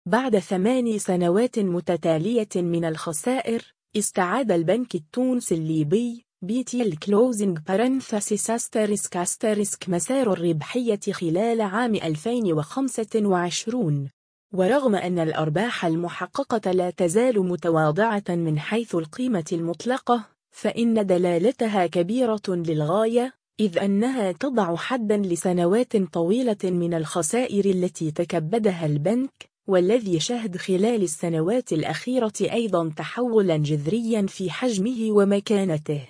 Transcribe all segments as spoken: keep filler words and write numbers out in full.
بعد ثمان سنوات متتالية من الخسائر، استعاد البنك التونسي الليبي بي تي ال Closing Parenthesis asterisk asterisk مسار الربحية خلال عام ألفين وخمسة وعشرين. ورغم أن الأرباح المحققة لا تزال متواضعة من حيث القيمة المطلقة، فإن دلالتها كبيرة للغاية، إذ أنها تضع حداً لسنوات طويلة من الخسائر التي تكبدها البنك، والذي شهد خلال السنوات الأخيرة أيضاً تحولاً جذرياً في حجمه ومكانته.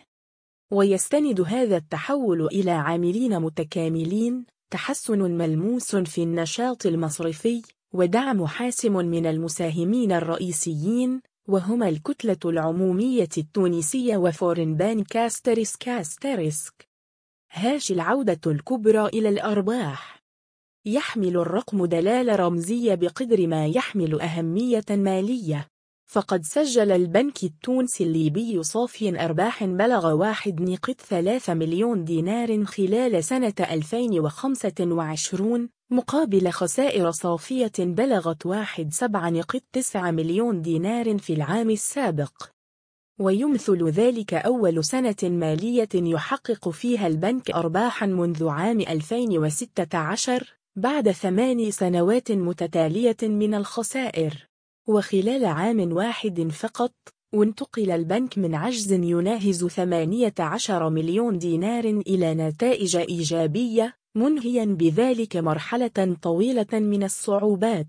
ويستند هذا التحول إلى عاملين متكاملين: تحسن ملموس في النشاط المصرفي، ودعم حاسم من المساهمين الرئيسيين، وهما الكتلة العمومية التونسية وفورين بانك asterisk asterisk. هاش العودة الكبرى إلى الأرباح. يحمل الرقم دلالة رمزية بقدر ما يحمل أهمية مالية، فقد سجل البنك التونسي الليبي صافي أرباح بلغ واحد نقطة ثلاثة مليون دينار خلال سنة ألفين وخمسة وعشرين، مقابل خسائر صافية بلغت واحد فاصلة سبعة تسعة مليون دينار في العام السابق. ويمثل ذلك أول سنة مالية يحقق فيها البنك أرباحا منذ عام ألفين وستة عشر، بعد ثمان سنوات متتالية من الخسائر. وخلال عام واحد فقط، انتقل البنك من عجز يناهز ثمانية عشر مليون دينار إلى نتائج إيجابية، منهيا بذلك مرحلة طويلة من الصعوبات.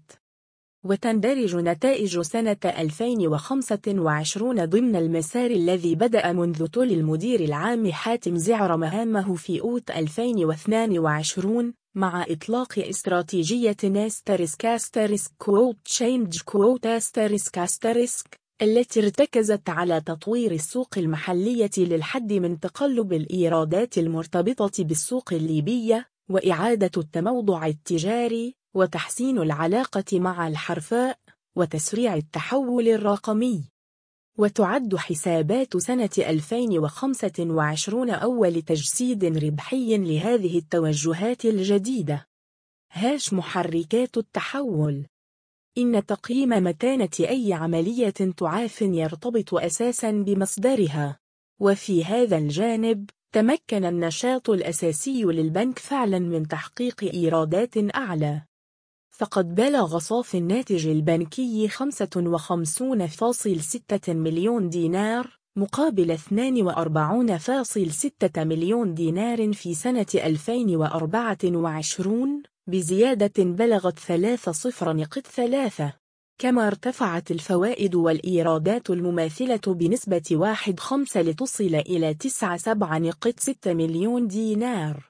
وتندرج نتائج سنة ألفين وخمسة وعشرين ضمن المسار الذي بدأ منذ طول المدير العام حاتم زعر مهامه في أوت ألفين واثنين وعشرين، مع إطلاق استراتيجية asterisk asterisk quote change quote asterisk asterisk التي ارتكزت على تطوير السوق المحلية للحد من تقلب الإيرادات المرتبطة بالسوق الليبية، وإعادة التموضع التجاري، وتحسين العلاقة مع الحرفاء، وتسريع التحول الرقمي. وتعد حسابات سنة ألفين وخمسة وعشرين أول تجسيد ربحي لهذه التوجهات الجديدة. هاش محركات التحول. إن تقييم متانة أي عملية تعاف يرتبط أساساً بمصدرها، وفي هذا الجانب تمكن النشاط الأساسي للبنك فعلاً من تحقيق إيرادات أعلى، فقد بلغ صافي الناتج البنكي خمسة وخمسين فاصلة ستة مليون دينار، مقابل اثنين وأربعين فاصلة ستة مليون دينار في سنة ألفين وأربعة وعشرين، بزيادة بلغت ثلاثة صفر نقط ثلاثة. كما ارتفعت الفوائد والإيرادات المماثلة بنسبة واحد خمسة لتصل إلى تسعة سبعة نقط ستة مليون دينار.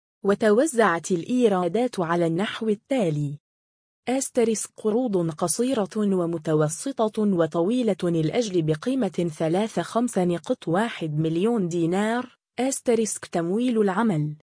وتوزعت الإيرادات على النحو التالي: أسترسك قروض قصيرة ومتوسطة وطويلة الأجل بقيمة ثلاثة خمسة نقط واحد مليون دينار. أسترسك تمويل العمل